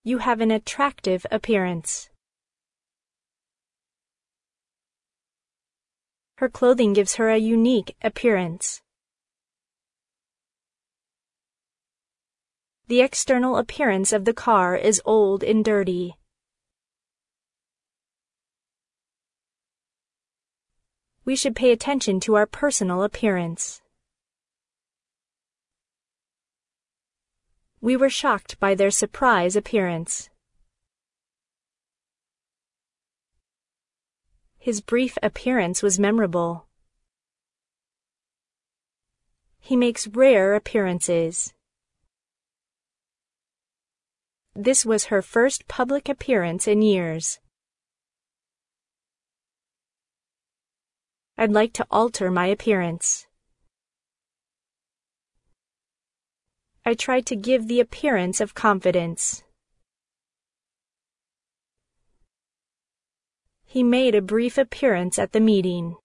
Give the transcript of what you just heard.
You have an attractive appearance. Her clothing gives her a unique appearance. The external appearance of the car is old and dirty. We should pay attention to our personal appearance. We were shocked by their surprise appearance. His brief appearance was memorable. He makes rare appearances. This was her first public appearance in years. I'd like to alter my appearance. I tried to give the appearance of confidence. He made a brief appearance at the meeting.